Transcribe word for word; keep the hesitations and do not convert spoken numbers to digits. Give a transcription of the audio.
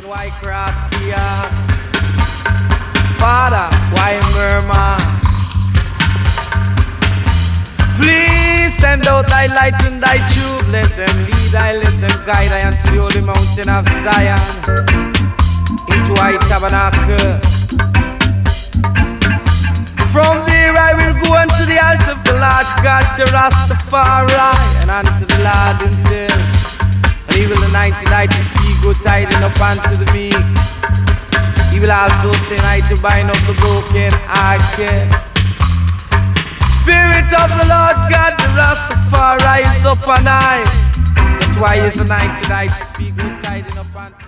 Then why cross the earth? Father, why murmur? Please send out thy light and thy truth. Let them lead I, let them guide I unto the holy mountain of Zion, into thy tabernacle. From there I will go unto the altar of the Lord God, to Rastafari, and unto the Lord himself. And he will anoint thy to speak good tidings up unto the meek. He will also send I to bind up the broken hearted. Spirit of the Lord God, the Rastafari is up and I. That's why he's anointed I to speak good tidings up unto